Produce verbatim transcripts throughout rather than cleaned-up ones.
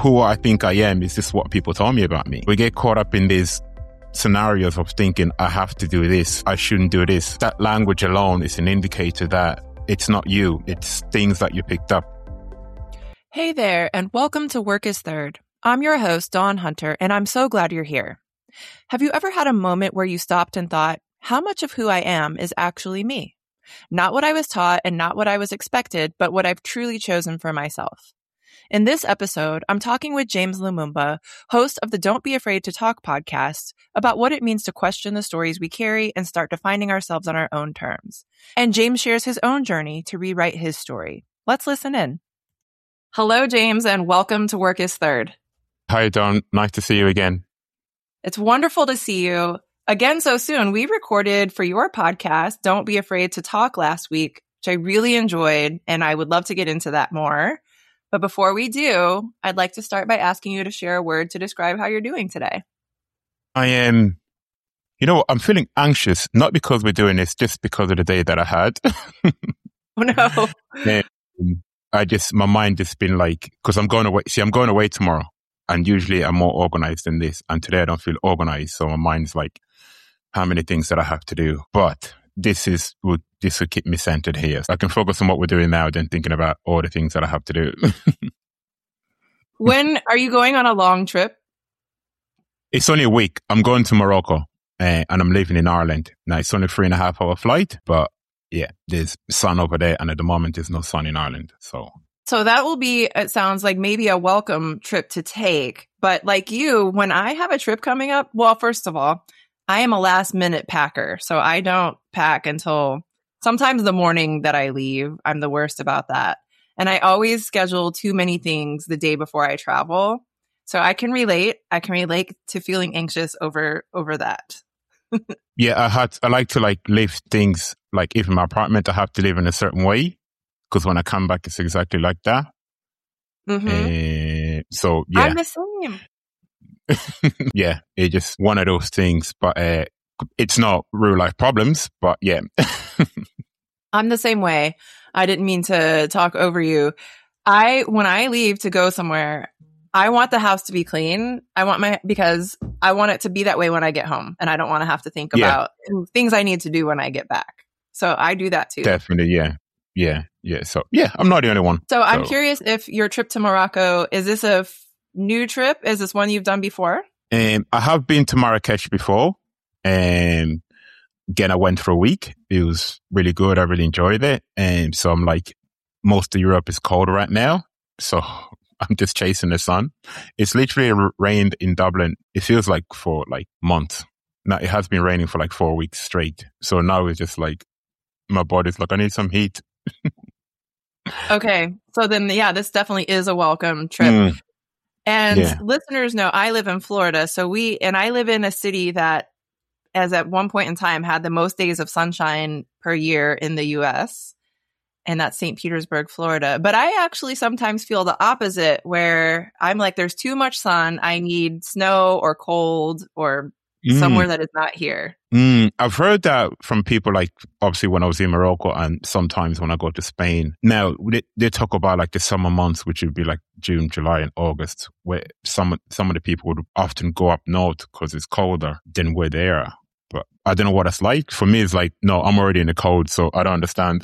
who I think I am is just what people tell me about me. We get caught up in these scenarios of thinking, I have to do this, I shouldn't do this. That language alone is an indicator that it's not you, it's things that you picked up. Hey there, and welcome to Work is Third. I'm your host, Dawn Hunter, and I'm so glad you're here. Have you ever had a moment where you stopped and thought, how much of who I am is actually me? Not what I was taught and not what I was expected, but what I've truly chosen for myself. In this episode, I'm talking with James Lumumba, host of the Don't Be Afraid to Talk podcast, about what it means to question the stories we carry and start defining ourselves on our own terms. And James shares his own journey to rewrite his story. Let's listen in. Hello, James, and welcome to Work is Third. Hi, Dawn. Nice to see you again. It's wonderful to see you again so soon. We recorded for your podcast, Don't Be Afraid to Talk, last week, which I really enjoyed, and I would love to get into that more. But before we do, I'd like to start by asking you to share a word to describe how you're doing today. I am, you know, I'm feeling anxious, not because we're doing this, just because of the day that I had. Oh, no. um, I just, my mind just been like, because I'm going away. See, I'm going away tomorrow. And usually I'm more organized than this. And today I don't feel organized. So my mind's like, how many things that I have to do? But this is, would, this would keep me centered here. So I can focus on what we're doing now than thinking about all the things that I have to do. When are you going on a long trip? It's only a week. I'm going to Morocco uh, and I'm living in Ireland. Now it's only a three and a half hour flight, but yeah, there's sun over there. And at the moment there's no sun in Ireland. So So that will be, it sounds like maybe a welcome trip to take. But like you, when I have a trip coming up, well, first of all, I am a last minute packer. So I don't pack until sometimes the morning that I leave. I'm the worst about that. And I always schedule too many things the day before I travel. So I can relate. I can relate to feeling anxious over, over that. Yeah, I had, I like to like live things like even my apartment, I have to live in a certain way. Because when I come back, it's exactly like that. Mm-hmm. Uh, so, yeah. I'm the same. Yeah, it's just one of those things. But uh, it's not real life problems. But yeah. I'm the same way. I didn't mean to talk over you. I, when I leave to go somewhere, I want the house to be clean. I want my, because I want it to be that way when I get home. And I don't want to have to think Yeah. about things I need to do when I get back. So I do that too. Definitely, yeah. Yeah, yeah. So, yeah, I'm not the only one. So I'm So, curious if your trip to Morocco, is this a f- new trip? Is this one you've done before? Um, I have been to Marrakesh before. Um, again, I went for a week. It was really good. I really enjoyed it. And so I'm like, most of Europe is cold right now. So I'm just chasing the sun. It's literally r- rained in Dublin. It feels like for like months. Now it has been raining for like four weeks straight. So now it's just like, my body's like, I need some heat. Okay. So then, yeah, this definitely is a welcome trip. Mm, And yeah. listeners know I live in Florida. So we, and I live in a city that, as at one point in time, had the most days of sunshine per year in the U S. And that's Saint Petersburg, Florida. But I actually sometimes feel the opposite, where I'm like, there's too much sun. I need snow or cold or Mm. somewhere that is not here. Mm, I've heard that from people, like obviously when I was in Morocco and sometimes when I go to Spain. Now they, they talk about like the summer months, which would be like June, July, and August, where some some of the people would often go up north because it's colder than where they are. But I don't know what it's like. For me, it's like, no, I'm already in the cold, so I don't understand.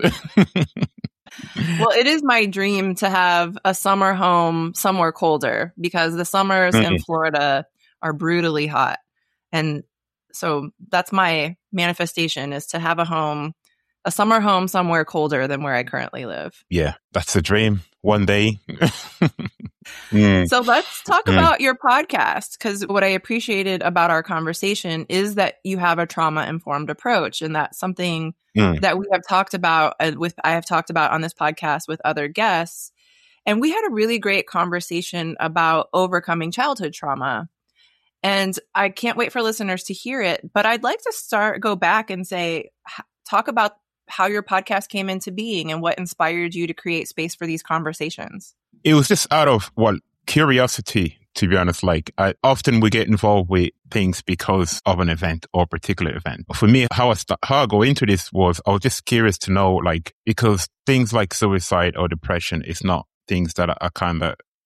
Well, it is my dream to have a summer home somewhere colder, because the summers in Mm. Florida are brutally hot. And so that's my manifestation, is to have a home, a summer home somewhere colder than where I currently live. Yeah, that's a dream. One day. Mm, So let's talk mm, about your podcast, because what I appreciated about our conversation is that you have a trauma-informed approach. And that's something mm. that we have talked about uh, with, I have talked about on this podcast with other guests. And we had a really great conversation about overcoming childhood trauma. And I can't wait for listeners to hear it. But I'd like to start, go back and say, h- talk about how your podcast came into being and what inspired you to create space for these conversations. It was just out of, well, curiosity, to be honest. Like, I often we get involved with things because of an event or particular event. For me, how I st- how I go into this was I was just curious to know, like, because things like suicide or depression is not things that I, I kind of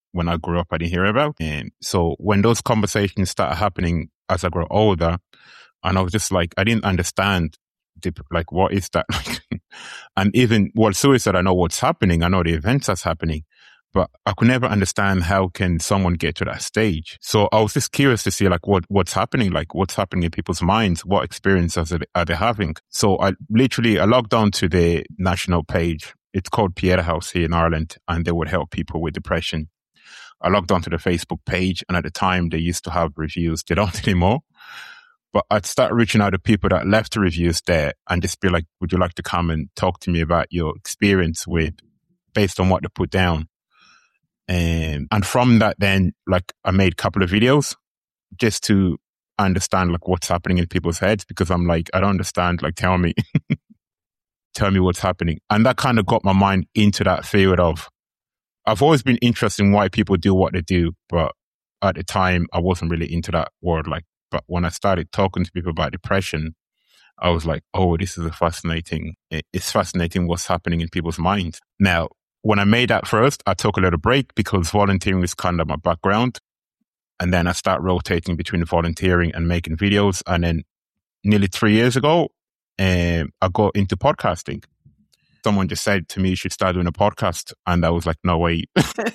when I grew up, I didn't hear about. And so when those conversations started happening as I grew older, and I was just like, I didn't understand, the, like, what is that? And even, well, suicide, I know what's happening. I know the events that's happening, but I could never understand how can someone get to that stage. So I was just curious to see, like, what, what's happening, like, what's happening in people's minds, what experiences are they, are they having? So I literally, I logged on to the national page. It's called Pieta House here in Ireland, and they would help people with depression. I logged onto the Facebook page, and at the time they used to have reviews. They don't anymore. But I'd start reaching out to people that left the reviews there and just be like, would you like to come and talk to me about your experience with, based on what they put down? And, and from that, then, like, I made a couple of videos just to understand, like, what's happening in people's heads, because I'm like, I don't understand. Like, tell me, tell me what's happening. And that kind of got my mind into that field of, I've always been interested in why people do what they do, but at the time I wasn't really into that world. Like, but when I started talking to people about depression, I was like, oh, this is a fascinating, it's fascinating what's happening in people's minds. Now, when I made that first, I took a little break because volunteering is kind of my background. And then I started rotating between volunteering and making videos. And then nearly three years ago, um, I got into podcasting. Someone just said to me, you should start doing a podcast. And I was like, no, wait.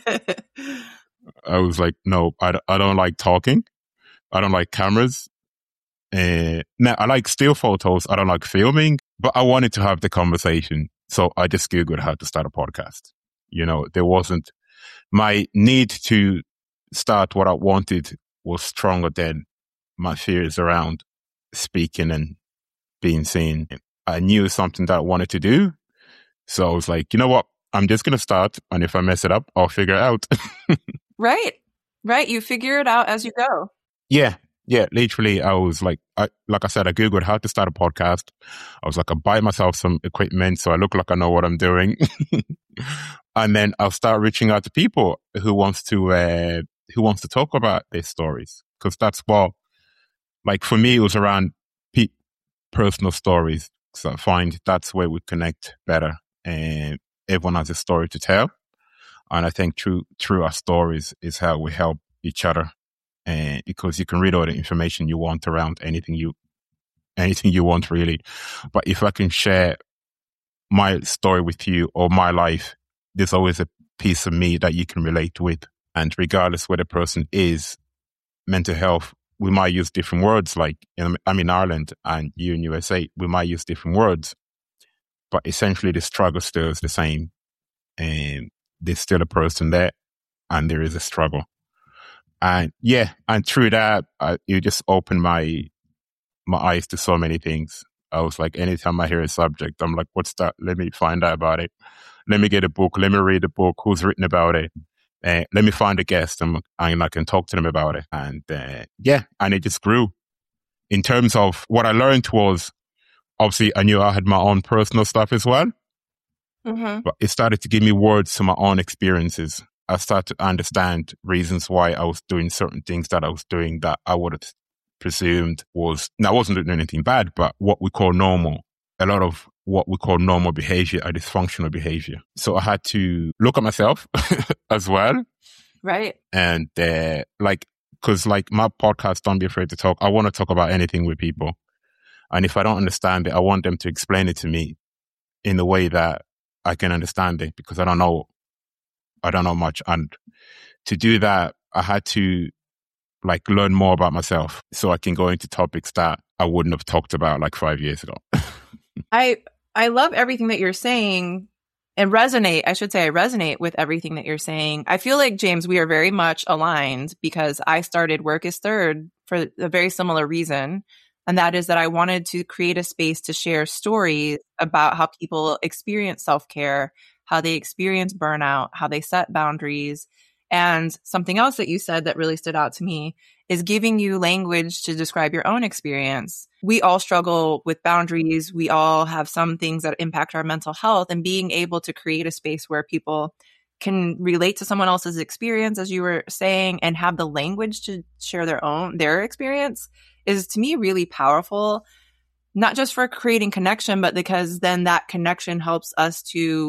I was like, no, I, I don't like talking. I don't like cameras. Uh, now, I like still photos. I don't like filming, but I wanted to have the conversation. So I just Googled how to start a podcast. You know, there wasn't, my need to start what I wanted was stronger than my fears around speaking and being seen. I knew something that I wanted to do. So I was like, you know what? I'm just going to start. And if I mess it up, I'll figure it out. Right. Right. You figure it out as you go. Yeah. Yeah. Literally, I was like, I, like I said, I Googled how to start a podcast. I was like, I'll buy myself some equipment so I look like I know what I'm doing. And then I'll start reaching out to people who wants to, uh, who wants to talk about their stories. Cause that's what, like, for me, it was around pe- personal stories. So I find that's where we connect better. And everyone has a story to tell. And I think through, through our stories is how we help each other. And because you can read all the information you want around anything you, anything you want really. But if I can share my story with you or my life, there's always a piece of me that you can relate with. And regardless where the person is, mental health, we might use different words. Like, in, I'm in Ireland and you in U S A, we might use different words. But essentially the struggle still is the same. And there's still a person there and there is a struggle. And yeah, and through that, I, it just opened my my eyes to so many things. I was like, anytime I hear a subject, I'm like, what's that? Let me find out about it. Let me get a book. Let me read a book. Who's written about it? Uh, let me find a guest and, and I can talk to them about it. And uh, yeah, and it just grew. In terms of what I learned was, obviously, I knew I had my own personal stuff as well. Mm-hmm. But it started to give me words to my own experiences. I started to understand reasons why I was doing certain things that I was doing that I would have presumed was, now I wasn't doing anything bad, but what we call normal. A lot of what we call normal behavior are dysfunctional behavior. So I had to look at myself as well. Right. And uh, like, cause like my podcast, Don't Be Afraid to Talk, I want to talk about anything with people. And if I don't understand it, I want them to explain it to me in a way that I can understand it, because I don't know I don't know much. And to do that, I had to like learn more about myself so I can go into topics that I wouldn't have talked about like five years ago. I I love everything that you're saying and resonate. I should say I resonate with everything that you're saying. I feel like, James, we are very much aligned because I started Work is Third for a very similar reason. And that is that I wanted to create a space to share stories about how people experience self-care, how they experience burnout, how they set boundaries. And something else that you said that really stood out to me is giving you language to describe your own experience. We all struggle with boundaries. We all have some things that impact our mental health, and being able to create a space where people can relate to someone else's experience, as you were saying, and have the language to share their own, their experience is, to me, really powerful, not just for creating connection, but because then that connection helps us to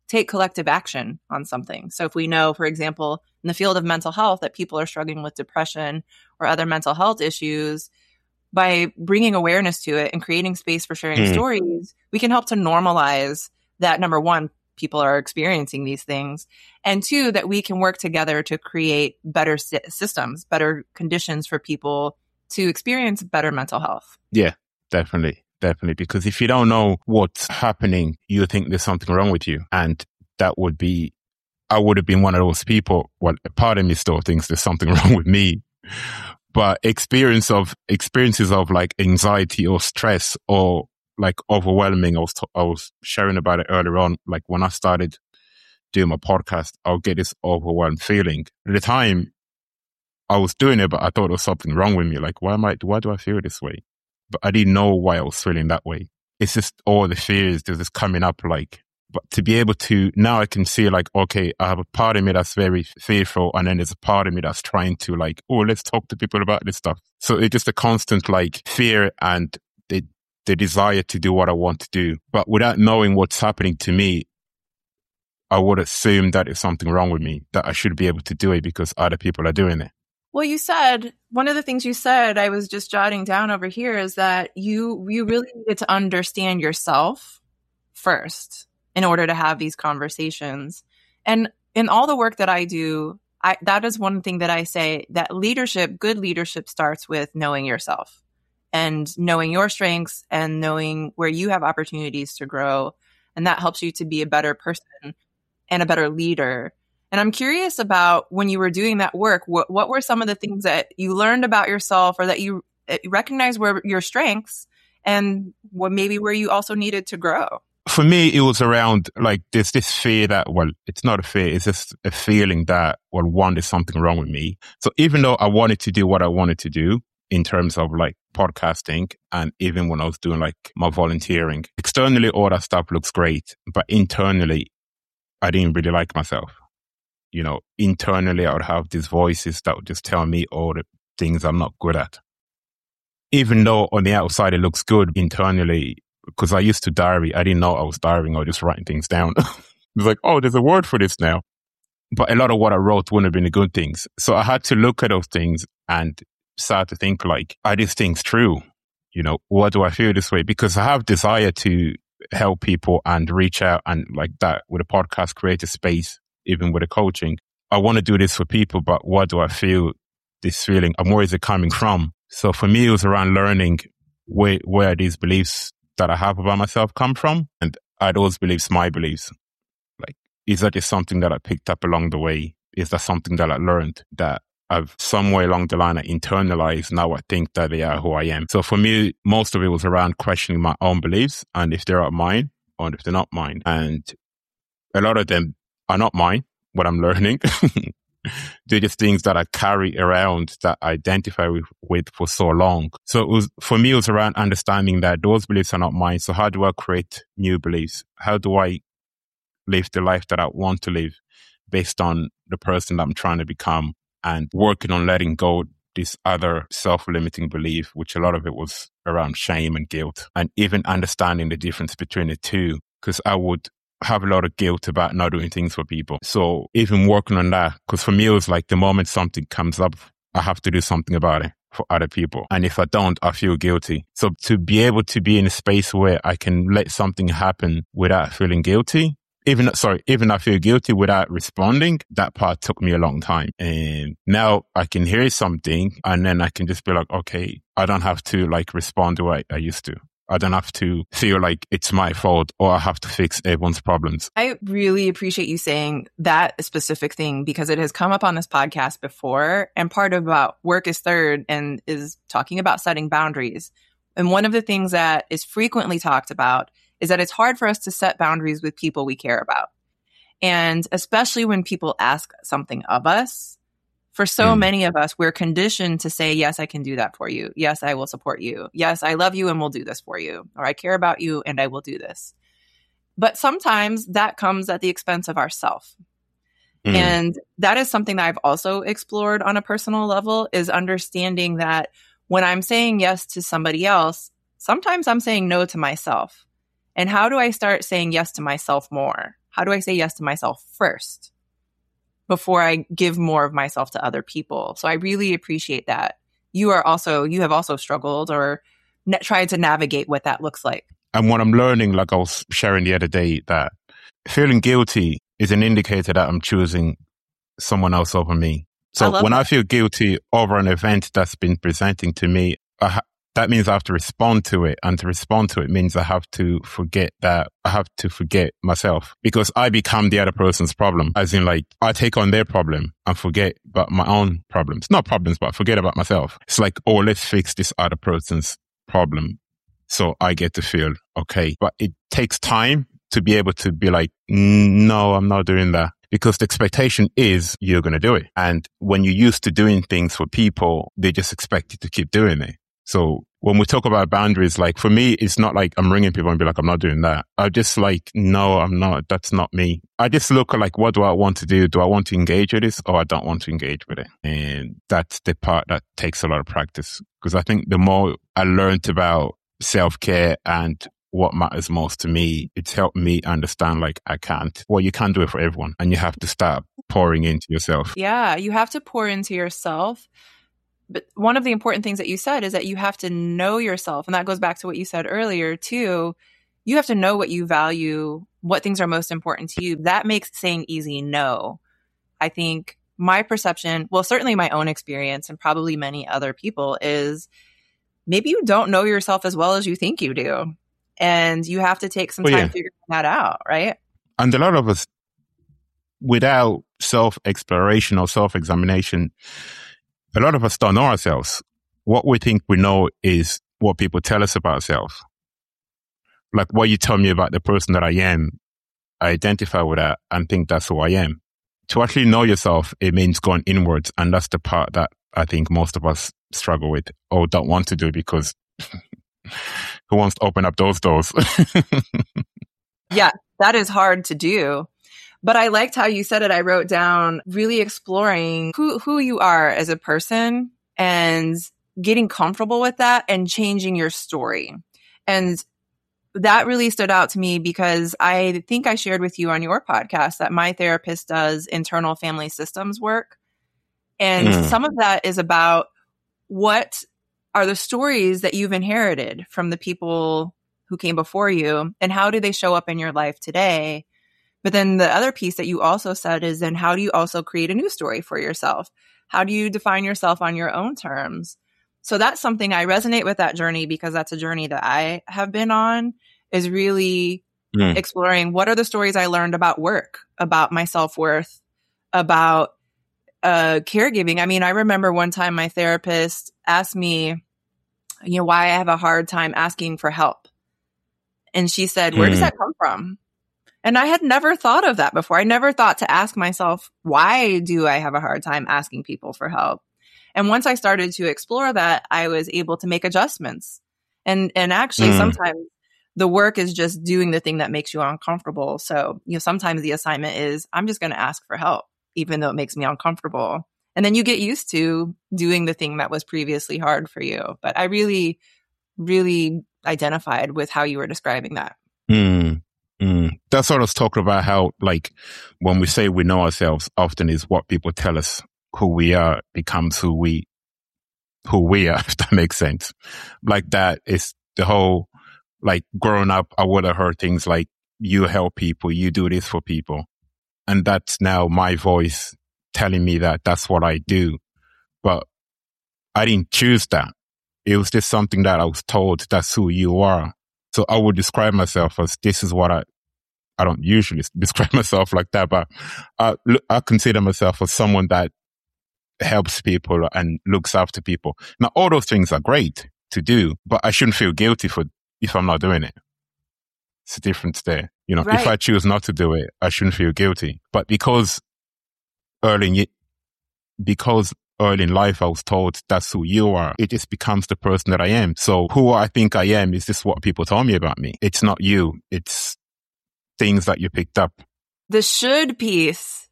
take collective action on something. So if we know, for example, in the field of mental health that people are struggling with depression or other mental health issues, by bringing awareness to it and creating space for sharing mm. stories, we can help to normalize that, number one, people are experiencing these things, and two, that we can work together to create better si- systems, better conditions for people to experience better mental health. Yeah, definitely. Definitely. Because if you don't know what's happening, you think there's something wrong with you. And that would be, I would have been one of those people. Well, part of me still thinks there's something wrong with me. But experience of experiences of like anxiety or stress or like overwhelming. I was t- I was sharing about it earlier on. Like when I started doing my podcast, I'll get this overwhelmed feeling. At the time, I was doing it, but I thought there was something wrong with me. Like, why am I? Why do I feel this way? But I didn't know why I was feeling that way. It's just all the fears that just coming up. Like, but to be able to now, I can see like, okay, I have a part of me that's very fearful, and then there's a part of me that's trying to like, oh, let's talk to people about this stuff. So it's just a constant like fear and the the desire to do what I want to do, but without knowing what's happening to me, I would assume that it's something wrong with me, that I should be able to do it because other people are doing it. Well, you said, one of the things you said, I was just jotting down over here, is that you you really needed to understand yourself first in order to have these conversations. And in all the work that I do, I, that is one thing that I say, that leadership, good leadership starts with knowing yourself and knowing your strengths and knowing where you have opportunities to grow. And that helps you to be a better person and a better leader. And I'm curious about, when you were doing that work, what, what were some of the things that you learned about yourself, or that you recognized were your strengths, and what maybe where you also needed to grow? For me, it was around like there's this fear that, well, it's not a fear, it's just a feeling that, well, one, there's something wrong with me. So even though I wanted to do what I wanted to do in terms of like podcasting, and even when I was doing like my volunteering, externally, all that stuff looks great, but internally, I didn't really like myself. You know, internally, I would have these voices that would just tell me all the things I'm not good at. Even though on the outside it looks good, internally, because I used to diary, I didn't know I was diarying or just writing things down. It was like, oh, there's a word for this now. But a lot of what I wrote wouldn't have been the good things. So I had to look at those things and start to think like, are these things true? You know, why do I feel this way? Because I have desire to help people and reach out, and like that with a podcast, create a space, even with the coaching. I want to do this for people, but why do I feel this feeling? And where is it coming from? So for me, it was around learning where, where these beliefs that I have about myself come from. And are those beliefs my beliefs? Like, is that just something that I picked up along the way? Is that something that I learned that I've somewhere along the line I internalized? Now I think that they are who I am. So for me, most of it was around questioning my own beliefs, and if they're mine or if they're not mine. And a lot of them are not mine, what I'm learning. They're just things that I carry around, that I identify with, with for so long. So it was, for me, it was around understanding that those beliefs are not mine. So how do I create new beliefs? How do I live the life that I want to live based on the person that I'm trying to become? And working on letting go this other self-limiting belief, which a lot of it was around shame and guilt, and even understanding the difference between the two, because I would have a lot of guilt about not doing things for people. So even working on that, because for me, it was like the moment something comes up, I have to do something about it for other people. And if I don't, I feel guilty. So to be able to be in a space where I can let something happen without feeling guilty, even, sorry, even I feel guilty without responding, that part took me a long time. And now I can hear something and then I can just be like, okay, I don't have to like respond the way I used to. I don't have to feel like it's my fault or I have to fix everyone's problems. I really appreciate you saying that specific thing, because it has come up on this podcast before. And part of about Work is Third and is talking about setting boundaries. And one of the things that is frequently talked about is that it's hard for us to set boundaries with people we care about. And especially when people ask something of us. For so mm. many of us, we're conditioned to say, yes, I can do that for you. Yes, I will support you. Yes, I love you and will do this for you. Or I care about you and I will do this. But sometimes that comes at the expense of ourself. Mm. And that is something that I've also explored on a personal level, is understanding that when I'm saying yes to somebody else, sometimes I'm saying no to myself. And how do I start saying yes to myself more? How do I say yes to myself first before I give more of myself to other people? So I really appreciate that. You are also, you have also struggled or na- tried to navigate what that looks like. And what I'm learning, like I was sharing the other day, that feeling guilty is an indicator that I'm choosing someone else over me. So I when that. I feel guilty over an event that's been presenting to me, I ha- that means I have to respond to it. And to respond to it means I have to forget that I have to forget myself, because I become the other person's problem. As in, like, I take on their problem and forget about my own problems. Not problems, but forget about myself. It's like, oh, let's fix this other person's problem so I get to feel okay. But it takes time to be able to be like, no, I'm not doing that. Because the expectation is you're going to do it. And when you're used to doing things for people, they just expect you to keep doing it. So when we talk about boundaries, like for me, it's not like I'm ringing people and be like, I'm not doing that. I just like, no, I'm not. That's not me. I just look at like, what do I want to do? Do I want to engage with this or I don't want to engage with it? And that's the part that takes a lot of practice. Because I think the more I learned about self-care and what matters most to me, it's helped me understand like I can't, well, you can't do it for everyone and you have to start pouring into yourself. Yeah, you have to pour into yourself. But one of the important things that you said is that you have to know yourself. And that goes back to what you said earlier too. You have to know what you value, what things are most important to you. That makes saying easy no. I think my perception, well, certainly my own experience and probably many other people, is maybe you don't know yourself as well as you think you do. And you have to take some well, time yeah. figuring that out, right? And a lot of us, without self-exploration or self-examination, a lot of us don't know ourselves. What we think we know is what people tell us about ourselves. Like what you tell me about the person that I am, I identify with that and think that's who I am. To actually know yourself, it means going inwards. And that's the part that I think most of us struggle with or don't want to do, because who wants to open up those doors? Yeah, that is hard to do. But I liked how you said it. I wrote down really exploring who, who you are as a person and getting comfortable with that and changing your story. And that really stood out to me because I think I shared with you on your podcast that my therapist does internal family systems work. And mm. some of that is about what are the stories that you've inherited from the people who came before you and how do they show up in your life today? But then the other piece that you also said is then how do you also create a new story for yourself? How do you define yourself on your own terms? So that's something I resonate with that journey because that's a journey that I have been on, is really mm. exploring what are the stories I learned about work, about my self-worth, about uh, caregiving. I mean, I remember one time my therapist asked me, you know, why I have a hard time asking for help. And she said, where mm. does that come from? And I had never thought of that before. I never thought to ask myself, why do I have a hard time asking people for help? And once I started to explore that, I was able to make adjustments. And and actually, mm. sometimes the work is just doing the thing that makes you uncomfortable. So, you know, sometimes the assignment is, I'm just going to ask for help, even though it makes me uncomfortable. And then you get used to doing the thing that was previously hard for you. But I really, really identified with how you were describing that. Mm. Mm. That's what I was talking about, how like when we say we know ourselves, often is what people tell us who we are becomes who we who we are, if that makes sense. Like that is the whole, like growing up, I would have heard things like, you help people, you do this for people. And that's now my voice telling me that that's what I do. But I didn't choose that. It was just something that I was told, that's who you are. So I would describe myself as, this is what I, I don't usually describe myself like that, but I, I consider myself as someone that helps people and looks after people. Now, all those things are great to do, but I shouldn't feel guilty for if I'm not doing it. It's a difference there. You know, right. If I choose not to do it, I shouldn't feel guilty. But because early in, because early in life, I was told that's who you are, it just becomes the person that I am. So who I think I am is just what people told me about me. It's not you. It's things that you picked up. The should piece,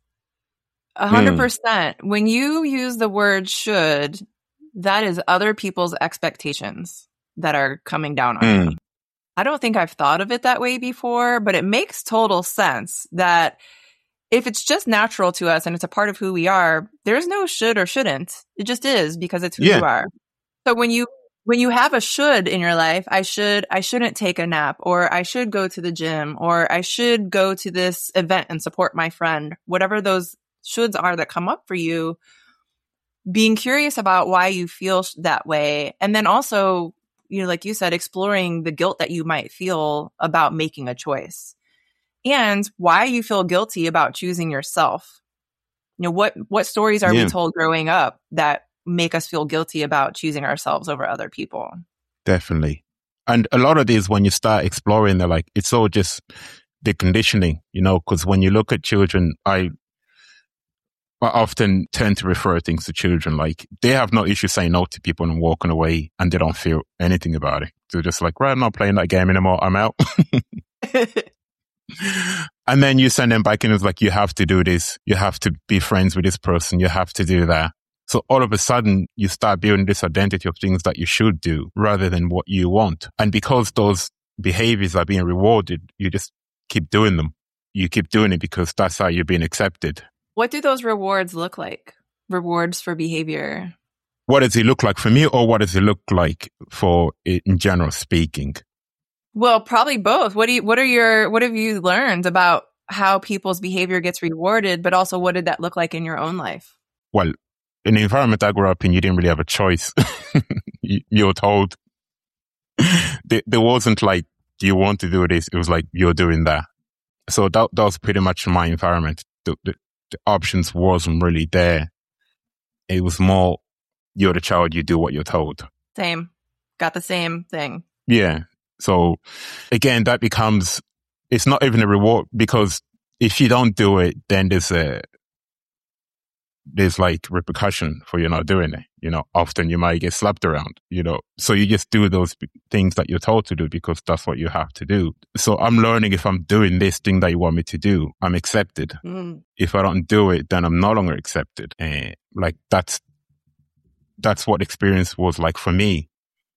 a hundred percent. When you use the word should, that is other people's expectations that are coming down on mm. you. I don't think I've thought of it that way before, but it makes total sense that if it's just natural to us and it's a part of who we are, there's no should or shouldn't. It just is because it's who Yeah. you are. So when you when you have a should in your life, I should I shouldn't take a nap, or I should go to the gym, or I should go to this event and support my friend, whatever those shoulds are that come up for you, being curious about why you feel that way. And then also, you know, like you said, exploring the guilt that you might feel about making a choice and why you feel guilty about choosing yourself. You know, what, what stories are Yeah. we told growing up that make us feel guilty about choosing ourselves over other people? Definitely. And a lot of these, when you start exploring, they're like, it's all just the conditioning, you know, because when you look at children, I, I often tend to refer things to children like they have no issue saying no to people and walking away, and they don't feel anything about it. They're just like, right, I'm not playing that game anymore. I'm out. And then you send them back and it's like, you have to do this. You have to be friends with this person. You have to do that. So all of a sudden you start building this identity of things that you should do rather than what you want. And because those behaviors are being rewarded, you just keep doing them. You keep doing it because that's how you're being accepted. What do those rewards look like? Rewards for behavior? What does it look like for me, or what does it look like for, in general speaking? Well, probably both. What do you, what are your, what have you learned about how people's behavior gets rewarded, but also what did that look like in your own life? Well, in the environment I grew up in, you didn't really have a choice. you, you were told. there, there wasn't like, do you want to do this? It was like, you're doing that. So that, that was pretty much my environment. The, the, the options wasn't really there. It was more, you're the child, you do what you're told. Same. Got the same thing. Yeah. So again, that becomes, it's not even a reward, because if you don't do it, then there's a, there's like repercussion for you not doing it. You know, often you might get slapped around, you know, so you just do those things that you're told to do because that's what you have to do. So I'm learning, if I'm doing this thing that you want me to do, I'm accepted. Mm. If I don't do it, then I'm no longer accepted. And like that's, that's what experience was like for me.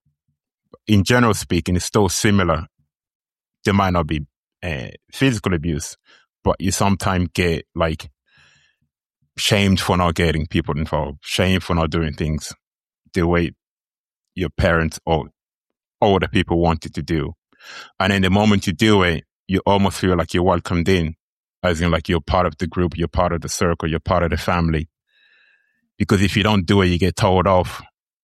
In general speaking, it's still similar. There might not be uh, physical abuse, but you sometimes get like shamed for not getting people involved, shamed for not doing things the way your parents or older people wanted to do. And then the moment you do it, you almost feel like you're welcomed in, as in like you're part of the group, you're part of the circle, you're part of the family. Because if you don't do it, you get told off.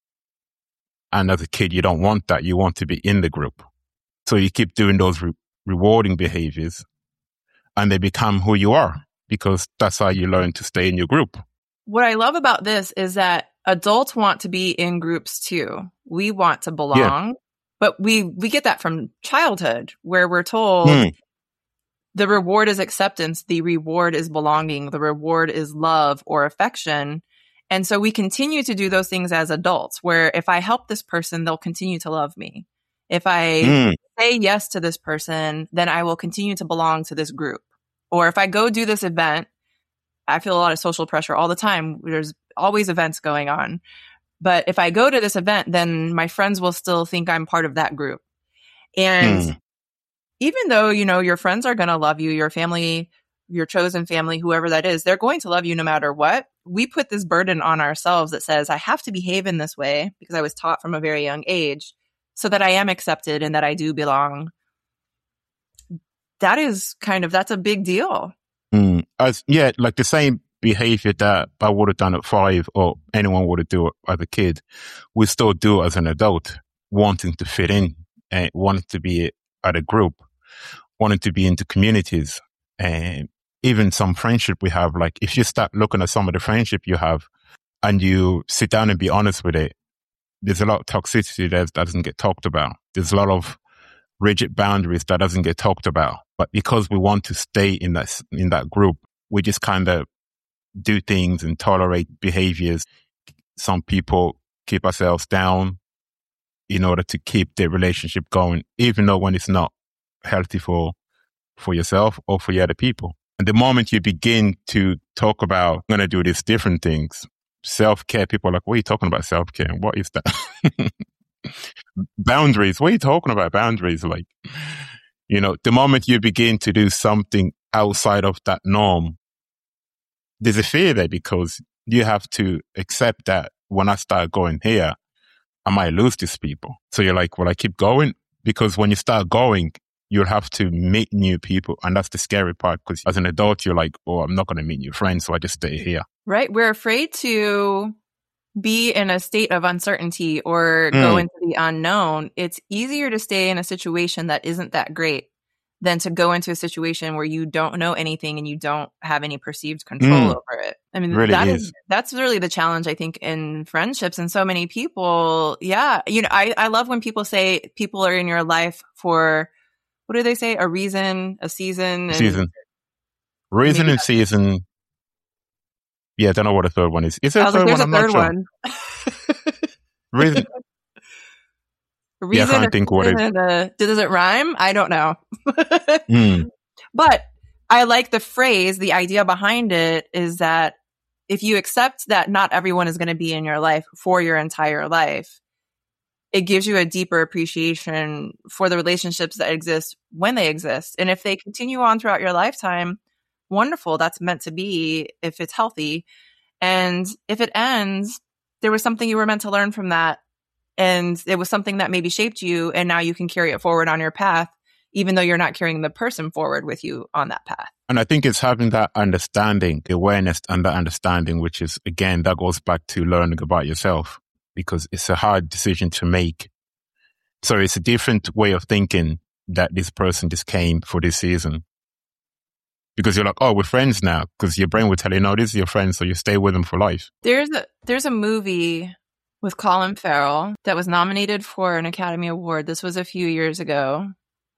And as a kid, you don't want that. You want to be in the group. So you keep doing those re- rewarding behaviors, and they become who you are, because that's how you learn to stay in your group. What I love about this is that adults want to be in groups too. We want to belong, yeah. but we, we get that from childhood, where we're told mm. the reward is acceptance, the reward is belonging, the reward is love or affection. And so we continue to do those things as adults, where if I help this person, they'll continue to love me. If I mm. say yes to this person, then I will continue to belong to this group. Or if I go do this event, I feel a lot of social pressure all the time. There's always events going on. But if I go to this event, then my friends will still think I'm part of that group. And mm. even though, you know, your friends are going to love you, your family, your chosen family, whoever that is, they're going to love you no matter what. We put this burden on ourselves that says, I have to behave in this way because I was taught from a very young age so that I am accepted and that I do belong. That is kind of, that's a big deal. Mm. As, yeah, like the same behavior that I would have done at five, or anyone would have done as a kid, we still do as an adult, wanting to fit in and wanting to be at a group, wanting to be into communities. And even some friendship we have, like if you start looking at some of the friendship you have and you sit down and be honest with it, there's a lot of toxicity that doesn't get talked about. There's a lot of rigid boundaries that doesn't get talked about. But because we want to stay in that, in that group, we just kind of do things and tolerate behaviors. Some people keep ourselves down in order to keep the relationship going, even though when it's not healthy for, for yourself or for the other people. And the moment you begin to talk about, I'm going to do these different things, self-care, people are like, what are you talking about self-care? What is that? boundaries. What are you talking about? Boundaries? Like, you know, the moment you begin to do something outside of that norm, there's a fear there because you have to accept that when I start going here, I might lose these people. So you're like, well, I keep going because when you start going, you'll have to meet new people. And that's the scary part because as an adult, you're like, oh, I'm not going to meet new friends. So I just stay here. Right. We're afraid to be in a state of uncertainty or mm. go into the unknown. It's easier to stay in a situation that isn't that great than to go into a situation where you don't know anything and you don't have any perceived control mm. over it. I mean, really that is. is, that's really the challenge, I think, in friendships. And so many people, yeah, you know, I, I love when people say people are in your life for, what do they say? A reason, a season. And season. Reason and season. Yeah, I don't know what the third one is. Is there a third like, one? There's I'm a third not sure. one. Reason. Reason yeah, I can't think what it is. Uh, does it rhyme? I don't know. mm. But I like the phrase, the idea behind it is that if you accept that not everyone is going to be in your life for your entire life, it gives you a deeper appreciation for the relationships that exist when they exist. And if they continue on throughout your lifetime, wonderful. That's meant to be if it's healthy. And if it ends, there was something you were meant to learn from that. And it was something that maybe shaped you. And now you can carry it forward on your path, even though you're not carrying the person forward with you on that path. And I think it's having that understanding, awareness and that understanding, which is, again, that goes back to learning about yourself because it's a hard decision to make. So it's a different way of thinking that this person just came for this season. Because you're like, oh, we're friends now. Because your brain will tell you, no, this is your friend, so you stay with them for life. There's a, there's a movie with Colin Farrell that was nominated for an Academy Award. This was a few years ago,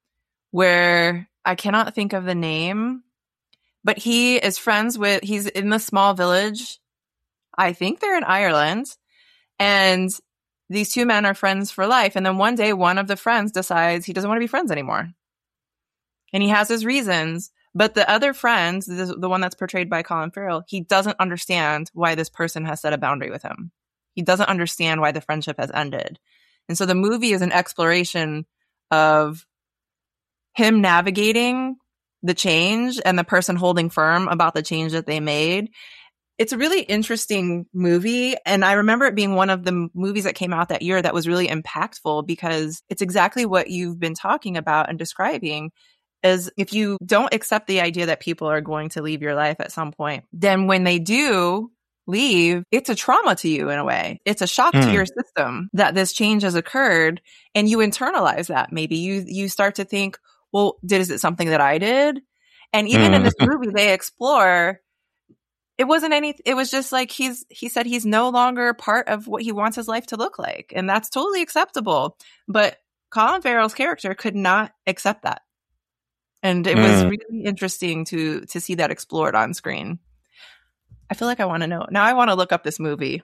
where I cannot think of the name, but he is friends with, he's in the small village. I think they're in Ireland. And these two men are friends for life. And then one day, one of the friends decides he doesn't want to be friends anymore. And he has his reasons. But the other friend, the, the one that's portrayed by Colin Farrell, he doesn't understand why this person has set a boundary with him. He doesn't understand why the friendship has ended. And so the movie is an exploration of him navigating the change and the person holding firm about the change that they made. It's a really interesting movie. And I remember it being one of the movies that came out that year that was really impactful because it's exactly what you've been talking about and describing. Is if you don't accept the idea that people are going to leave your life at some point, then when they do leave, it's a trauma to you in a way. It's a shock mm. to your system that this change has occurred, and you internalize that. Maybe you you start to think, well, did is it something that I did? And even mm. in this movie, they explore it wasn't any. It was just like he's he said he's no longer part of what he wants his life to look like, and that's totally acceptable. But Colin Farrell's character could not accept that. And it was mm. really interesting to to see that explored on screen. I feel like I want to know. Now I want to look up this movie.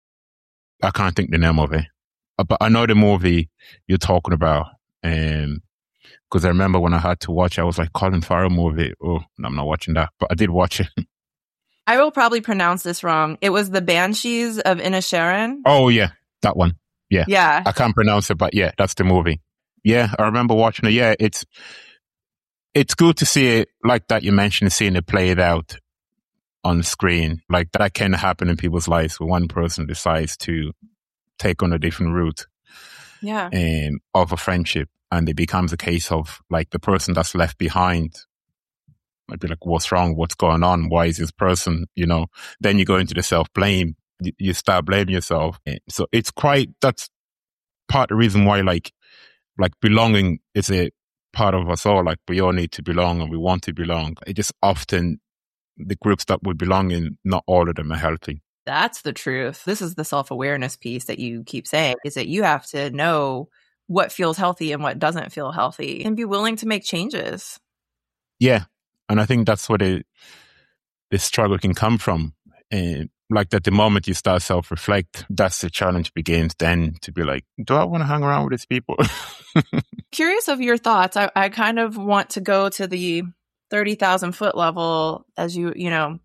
I can't think the name of it. But I know the movie you're talking about. Um, because I remember when I had to watch it, I was like, Colin Farrell movie. Oh, no, I'm not watching that. But I did watch it. I will probably pronounce this wrong. It was The Banshees of Inisherin. Oh, yeah. That one. Yeah. Yeah. I can't pronounce it, but yeah, that's the movie. Yeah, I remember watching it. Yeah, it's... It's good to see it like that you mentioned, seeing it played out on screen. Like that can happen in people's lives where one person decides to take on a different route yeah. um, of a friendship. And it becomes a case of like the person that's left behind might be like, what's wrong? What's going on? Why is this person, you know? Then you go into the self-blame. You start blaming yourself. So it's quite, that's part of the reason why like, like belonging is a part of us all. Like we all need to belong and we want to belong. It just often the groups that we belong in, not all of them are healthy. That's the truth. This is the self-awareness piece that you keep saying, is that you have to know what feels healthy and what doesn't feel healthy and be willing to make changes. Yeah. And I think that's where the, the struggle can come from. And like that the moment you start self-reflect, that's the challenge begins then to be like, do I want to hang around with these people? Curious of your thoughts. I, I kind of want to go to the thirty thousand foot level as you, you know,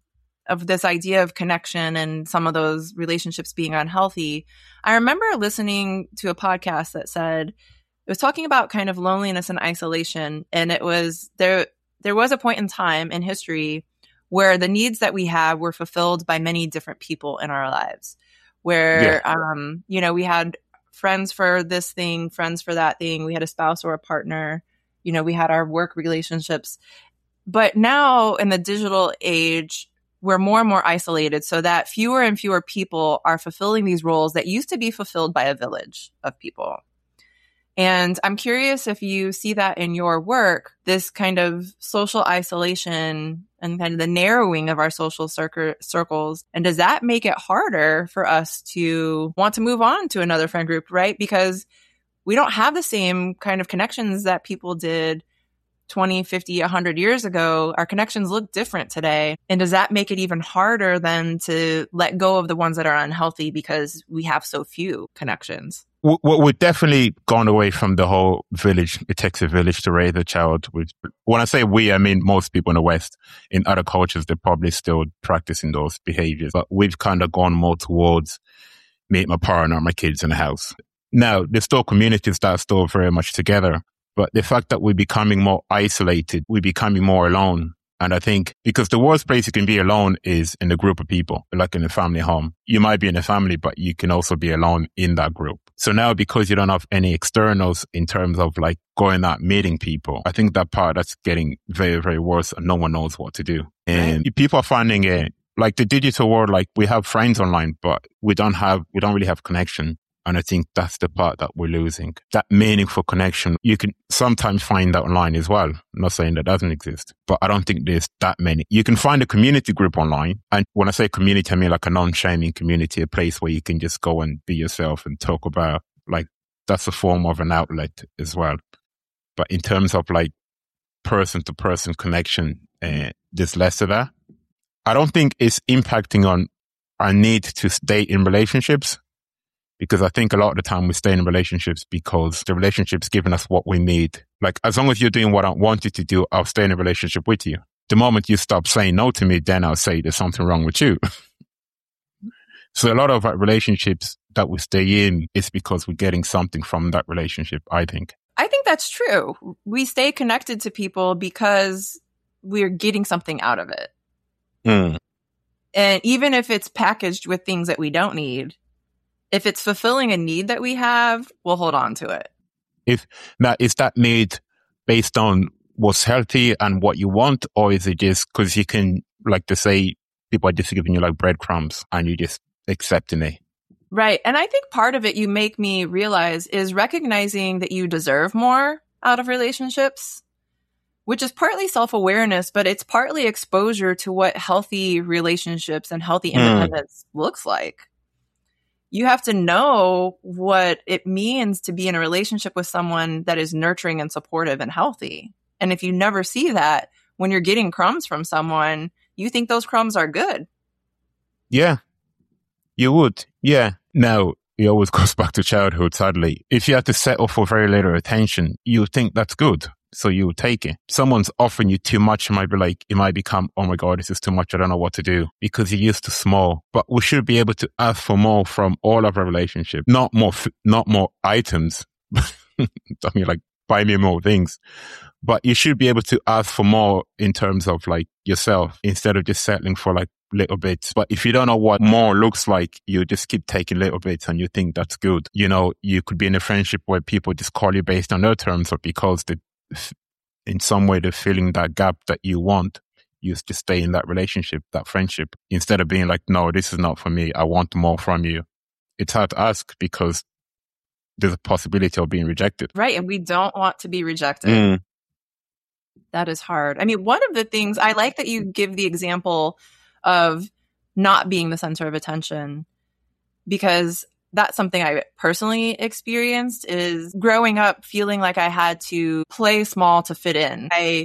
of this idea of connection and some of those relationships being unhealthy, I remember listening to a podcast that said, it was talking about kind of loneliness and isolation. And it was there, there was a point in time in history where the needs that we have were fulfilled by many different people in our lives, where, yeah. um, you know, we had friends for this thing, friends for that thing. We had a spouse or a partner, you know, we had our work relationships. But now in the digital age, we're more and more isolated so that fewer and fewer people are fulfilling these roles that used to be fulfilled by a village of people. And I'm curious if you see that in your work, this kind of social isolation and kind of the narrowing of our social cir- circles. And does that make it harder for us to want to move on to another friend group, right? Because we don't have the same kind of connections that people did twenty, fifty, one hundred years ago. Our connections look different today. And does that make it even harder then to let go of the ones that are unhealthy because we have so few connections? Well, we've definitely gone away from the whole village. It takes a village to raise a child. When I say we, I mean most people in the West. In other cultures, they're probably still practicing those behaviors. But we've kind of gone more towards meet my partner, my kids in the house. Now, there's still communities that are still very much together. But the fact that we're becoming more isolated, we're becoming more alone. And I think because the worst place you can be alone is in a group of people, like in a family home. You might be in a family, but you can also be alone in that group. So now because you don't have any externals in terms of like going out meeting people, I think that part that's getting very, very worse and no one knows what to do. And right. People are finding it like the digital world, like we have friends online, but we don't have, we don't really have connection. And I think that's the part that we're losing. That meaningful connection, you can sometimes find that online as well. I'm not saying that doesn't exist, but I don't think there's that many. You can find a community group online. And when I say community, I mean like a non-shaming community, a place where you can just go and be yourself and talk about, like, that's a form of an outlet as well. But in terms of like person to person connection, uh, there's less of that. I don't think it's impacting on our need to stay in relationships. Because I think a lot of the time we stay in relationships because the relationship's giving us what we need. Like, as long as you're doing what I want you to do, I'll stay in a relationship with you. The moment you stop saying no to me, then I'll say there's something wrong with you. So a lot of our relationships that we stay in is because we're getting something from that relationship, I think. I think that's true. We stay connected to people because we're getting something out of it. Mm. And even if it's packaged with things that we don't need, if it's fulfilling a need that we have, we'll hold on to it. If now, is that need based on what's healthy and what you want, or is it just because you can, like to say, people are just giving you like breadcrumbs and you just accepting it? Right. And I think part of it you make me realize is recognizing that you deserve more out of relationships, which is partly self-awareness, but it's partly exposure to what healthy relationships and healthy independence mm. looks like. You have to know what it means to be in a relationship with someone that is nurturing and supportive and healthy. And if you never see that, when you're getting crumbs from someone, you think those crumbs are good. Yeah, you would. Yeah. Now, it always goes back to childhood, sadly. If you have to settle for very little attention, you think that's good. So you take it. Someone's offering you too much, you might be like, it might become, oh my God, this is too much. I don't know what to do because you're used to small. But we should be able to ask for more from all of our relationships. Not more, not more items. I mean, like, buy me more things. But you should be able to ask for more in terms of like yourself instead of just settling for like little bits. But if you don't know what more looks like, you just keep taking little bits and you think that's good. You know, you could be in a friendship where people just call you based on their terms or because they in some way they're filling that gap that you want. You just stay in that relationship, that friendship, instead of being like, no, this is not for me. I want more from you. It's hard to ask because there's a possibility of being rejected. Right. And we don't want to be rejected. Mm. That is hard. I mean, one of the things I like that you give the example of not being the center of attention, because that's something I personally experienced is growing up feeling like I had to play small to fit in. I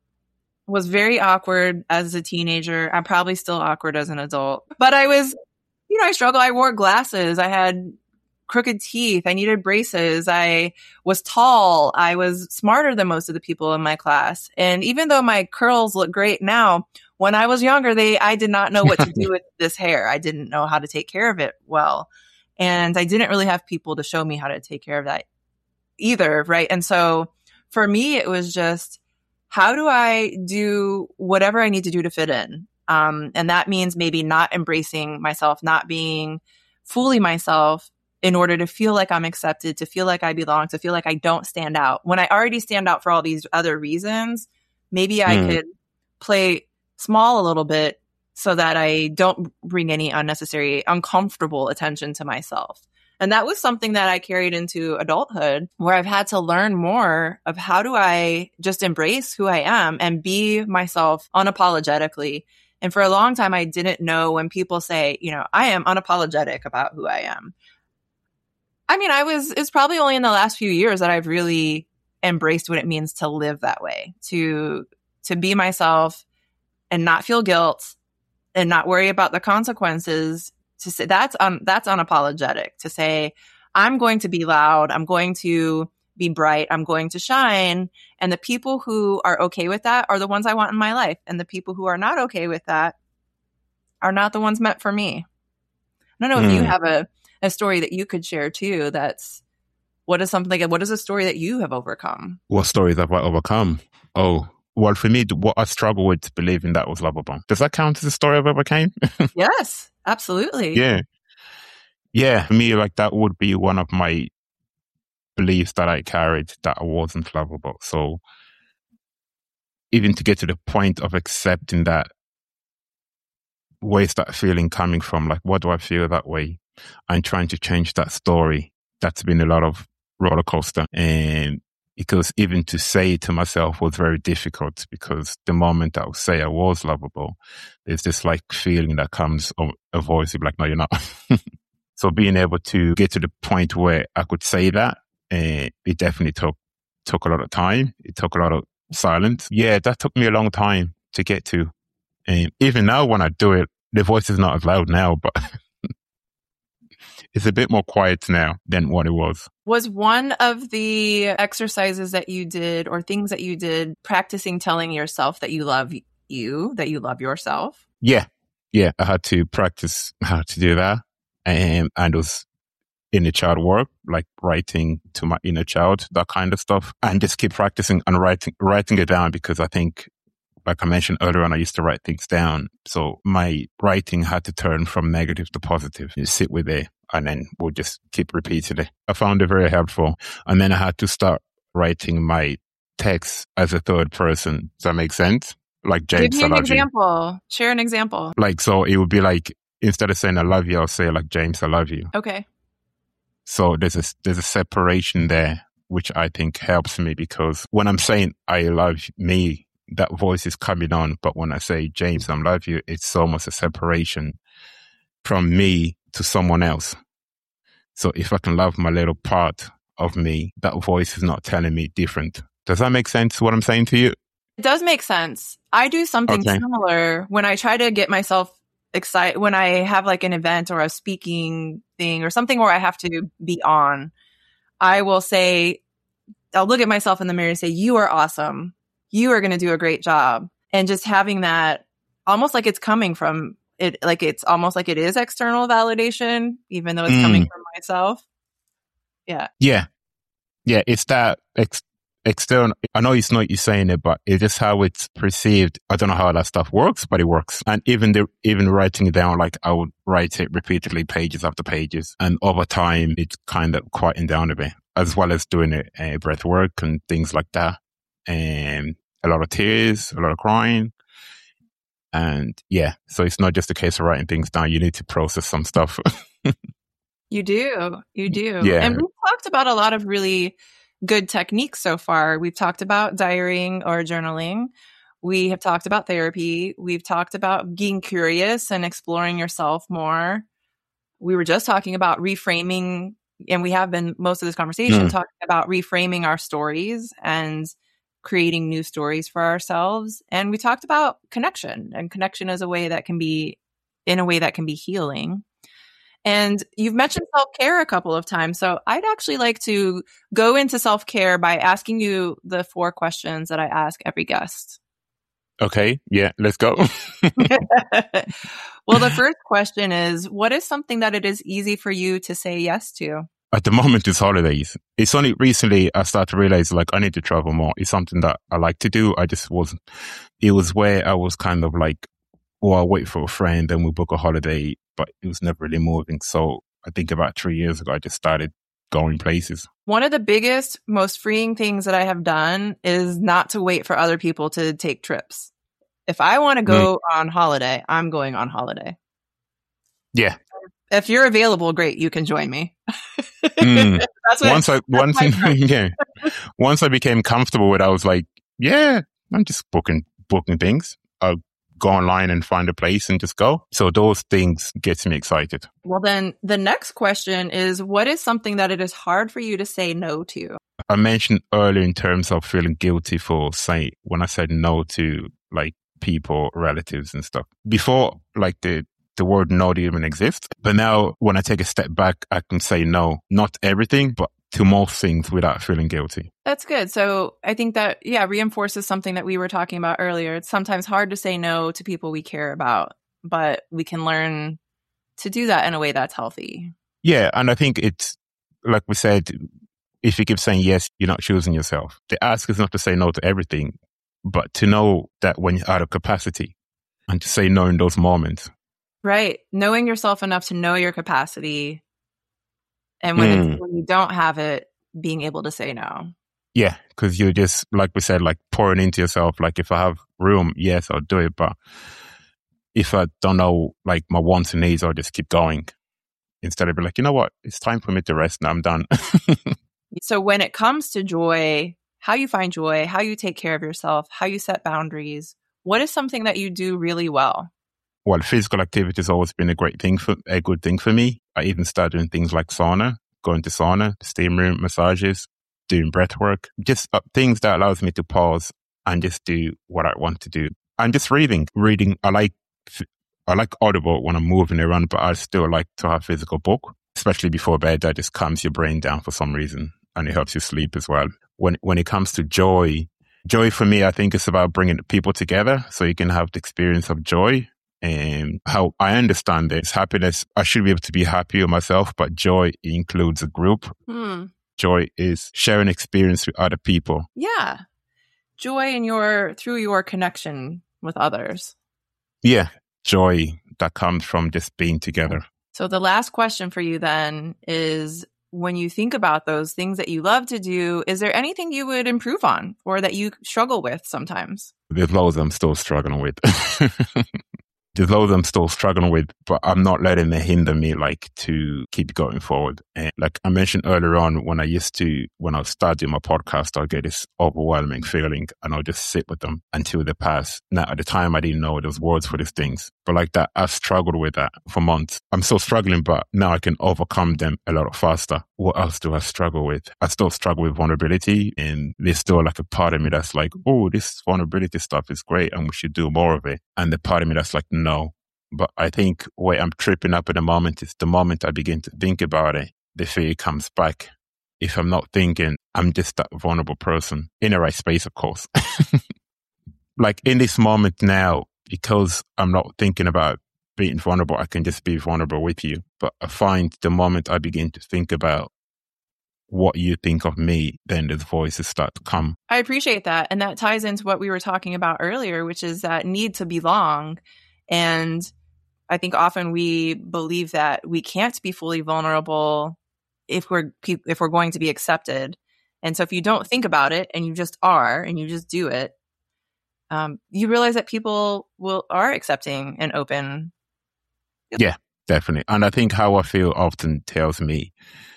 was very awkward as a teenager. I'm probably still awkward as an adult, but I was, you know, I struggled. I wore glasses. I had crooked teeth. I needed braces. I was tall. I was smarter than most of the people in my class. And even though my curls look great now, when I was younger, they, I did not know what to do with this hair. I didn't know how to take care of it well. And I didn't really have people to show me how to take care of that either. Right. And so for me, it was just, how do I do whatever I need to do to fit in? Um, and that means maybe not embracing myself, not being fully myself in order to feel like I'm accepted, to feel like I belong, to feel like I don't stand out. When I already stand out for all these other reasons, maybe I mm. could play small a little bit so that I don't bring any unnecessary, uncomfortable attention to myself. And that was something that I carried into adulthood, where I've had to learn more of how do I just embrace who I am and be myself unapologetically. And for a long time, I didn't know when people say, you know, I am unapologetic about who I am. I mean, I was, it's probably only in the last few years that I've really embraced what it means to live that way, to, to be myself and not feel guilt and not worry about the consequences. To say that's um that's unapologetic. To say, I'm going to be loud, I'm going to be bright, I'm going to shine, and the people who are okay with that are the ones I want in my life, and the people who are not okay with that are not the ones meant for me. I don't know mm. if you have a a story that you could share too. That's what is something. What is a story that you have overcome? What stories have I overcome? Oh. Well, for me, what I struggle with believing that was lovable. Does that count as a story I've overcame? Yes, absolutely. Yeah. Yeah. For me, like that would be one of my beliefs that I carried, that I wasn't lovable. So even to get to the point of accepting that, where's that feeling coming from? Like, what do I feel that way? And trying to change that story. That's been a lot of roller coaster. And because even to say it to myself was very difficult, because the moment I would say I was lovable, there's this like feeling that comes, of a voice be like, no, you're not. So being able to get to the point where I could say that, uh, it definitely took, took a lot of time. It took a lot of silence. Yeah, that took me a long time to get to. And even now when I do it, the voice is not as loud now, but it's a bit more quiet now than what it was. Was one of the exercises that you did or things that you did practicing telling yourself that you love you, that you love yourself? Yeah. Yeah. I had to practice how to do that. Um, and it was inner child work, like writing to my inner child, that kind of stuff. And just keep practicing and writing, writing it down, because I think, like I mentioned earlier on, I used to write things down. So my writing had to turn from negative to positive. You sit with it. And then we'll just keep repeating it. I found it very helpful. And then I had to start writing my text as a third person. Does that make sense? Like James, Give me an example. Share an example. Like, so it would be like, instead of saying I love you, I'll say like, James, I love you. Okay. So there's a, there's a separation there, which I think helps me, because when I'm saying I love me, that voice is coming on. But when I say, James, I love you, it's almost a separation from me to someone else. So if I can love my little part of me, that voice is not telling me different. Does that make sense, what I'm saying to you? It does make sense. I do something okay. similar when I try to get myself excited, when I have like an event or a speaking thing or something where I have to be on. I will say, I'll look at myself in the mirror and say, you are awesome. You are going to do a great job. And just having that almost like it's coming from it, like it's almost like it is external validation, even though it's mm. coming from myself. Yeah. Yeah. Yeah. It's that ex- external. I know it's not you saying it, but it's just how it's perceived. I don't know how that stuff works, but it works. And even the, even writing it down, like I would write it repeatedly, pages after pages. And over time, it's kind of quieting down a bit, as well as doing it, uh, breath work and things like that. And a lot of tears, a lot of crying. And yeah, so it's not just a case of writing things down. You need to process some stuff. You do. You do. Yeah. And we've talked about a lot of really good techniques so far. We've talked about diarying or journaling. We have talked about therapy. We've talked about being curious and exploring yourself more. We were just talking about reframing, and we have been most of this conversation mm. talking about reframing our stories and creating new stories for ourselves. And we talked about connection, and connection is a way that can be, in a way that can be healing. And you've mentioned self-care a couple of times. So I'd actually like to go into self-care by asking you the four questions that I ask every guest. Okay. Yeah, let's go. Well, the first question is, what is something that it is easy for you to say yes to? At the moment, it's holidays. It's only recently I started to realize like I need to travel more. It's something that I like to do. I just wasn't, it was where I was kind of like, oh, I'll wait for a friend and we'll book a holiday, but it was never really moving. So I think about three years ago, I just started going places. One of the biggest, most freeing things that I have done is not to wait for other people to take trips. If I want to go mm. on holiday, I'm going on holiday. Yeah. If you're available, great, you can join me. mm. That's what once I once yeah. Once I became comfortable with it, I was like, yeah, I'm just booking booking things. I'll go online and find a place and just go. So those things gets me excited. Well, then the next question is, what is something that it is hard for you to say no to? I mentioned earlier in terms of feeling guilty for saying, when I said no to like people, relatives and stuff. Before, like the the word no didn't even exist. But now when I take a step back, I can say no, not everything, but to most things without feeling guilty. That's good. So I think that, yeah, reinforces something that we were talking about earlier. It's sometimes hard to say no to people we care about, but we can learn to do that in a way that's healthy. Yeah. And I think it's, like we said, if you keep saying yes, you're not choosing yourself. The ask is not to say no to everything, but to know that when you're out of capacity and to say no in those moments. Right. Knowing yourself enough to know your capacity. And when, mm. it's, when you don't have it, being able to say no. Yeah, because you're just, like we said, like pouring into yourself. Like if I have room, yes, I'll do it. But if I don't know, like my wants and needs, I'll just keep going. Instead of be like, you know what, it's time for me to rest now, I'm done. So when it comes to joy, how you find joy, how you take care of yourself, how you set boundaries, what is something that you do really well? Well, physical activity has always been a great thing for a good thing for me. I even started doing things like sauna, going to sauna, steam room massages, doing breath work, just uh, things that allows me to pause and just do what I want to do. And just reading, reading. I like, I like Audible when I'm moving around, but I still like to have physical book, especially before bed. That just calms your brain down for some reason, and it helps you sleep as well. When when it comes to joy, joy for me, I think it's about bringing people together so you can have the experience of joy. And how I understand this, happiness, I should be able to be happy with myself, but joy includes a group. Hmm. Joy is sharing experience with other people. Yeah. Joy in your, through your connection with others. Yeah. Joy that comes from just being together. So the last question for you then is, when you think about those things that you love to do, is there anything you would improve on or that you struggle with sometimes? There's loads I'm still struggling with. There's loads I'm still struggling with, but I'm not letting it hinder me, like, to keep going forward. And like I mentioned earlier on, when I used to, when I started doing my podcast, I'll get this overwhelming feeling and I'll just sit with them until they pass. Now, at the time, I didn't know there's words for these things, but like that, I've struggled with that for months. I'm still struggling, but now I can overcome them a lot faster. What else do I struggle with? I still struggle with vulnerability, and there's still like a part of me that's like, oh, this vulnerability stuff is great and we should do more of it. And the part of me that's like, no. But I think where I'm tripping up at the moment is the moment I begin to think about it, the fear comes back. If I'm not thinking, I'm just that vulnerable person in the right space, of course. Like in this moment now, because I'm not thinking about being vulnerable, I can just be vulnerable with you. But I find the moment I begin to think about what you think of me, then those voices start to come. I appreciate that. And that ties into what we were talking about earlier, which is that need to belong. And I think often we believe that we can't be fully vulnerable if we're if we're going to be accepted. And so if you don't think about it and you just are and you just do it, um, you realize that people will are accepting and open. Yeah, definitely. And I think how I feel often tells me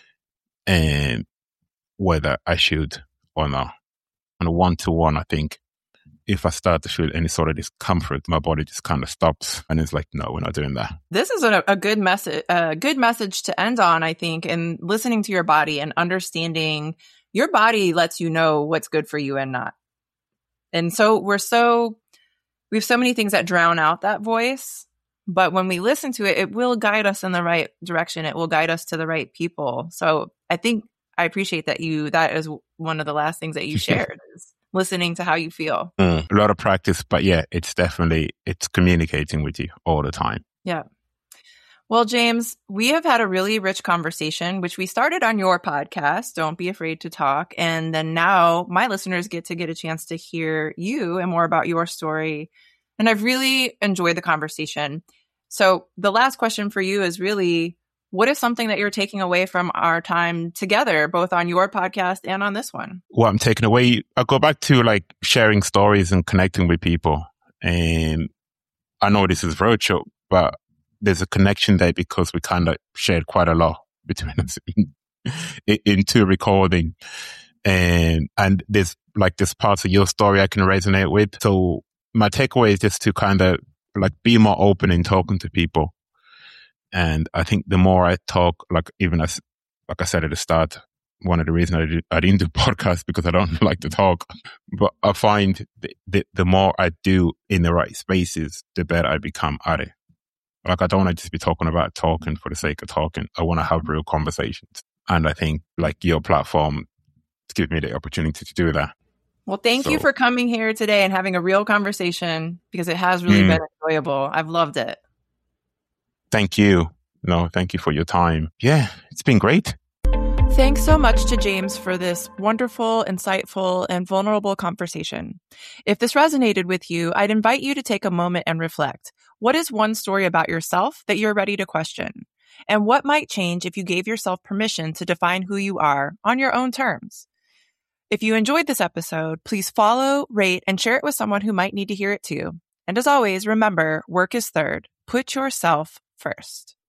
um, whether I should or not. On a one-to-one, I think if I start to feel any sort of discomfort, my body just kind of stops and it's like, no, we're not doing that. This is a, a good message, a good message to end on, I think, and listening to your body and understanding your body lets you know what's good for you and not. And so we're so, we have so many things that drown out that voice, but when we listen to it, it will guide us in the right direction. It will guide us to the right people. So I think I appreciate that you, that is one of the last things that you shared is listening to how you feel. Mm, a lot of practice, but yeah, it's definitely, it's communicating with you all the time. Yeah. Well, James, we have had a really rich conversation, which we started on your podcast, Don't Be Afraid to Talk. And then now my listeners get to get a chance to hear you and more about your story. And I've really enjoyed the conversation. So the last question for you is really, what is something that you're taking away from our time together, both on your podcast and on this one? What I'm taking away, I go back to like sharing stories and connecting with people. And I know this is virtual, but there's a connection there because we kind of shared quite a lot between us in, into recording. And, and there's like this parts of your story I can resonate with. So my takeaway is just to kind of like be more open in talking to people. And I think the more I talk, like even as, like I said at the start, one of the reasons I, did, I didn't do podcasts because I don't like to talk, but I find the, the, the more I do in the right spaces, the better I become at it. Like, I don't want to just be talking about talking for the sake of talking. I want to have real conversations. And I think like your platform gives me the opportunity to do that. Well, thank So, you for coming here today and having a real conversation, because it has really mm, been enjoyable. I've loved it. Thank you. No, thank you for your time. Yeah, it's been great. Thanks so much to James for this wonderful, insightful, and vulnerable conversation. If this resonated with you, I'd invite you to take a moment and reflect. What is one story about yourself that you're ready to question? And what might change if you gave yourself permission to define who you are on your own terms? If you enjoyed this episode, please follow, rate, and share it with someone who might need to hear it too. And as always, remember, work is third. Put yourself first.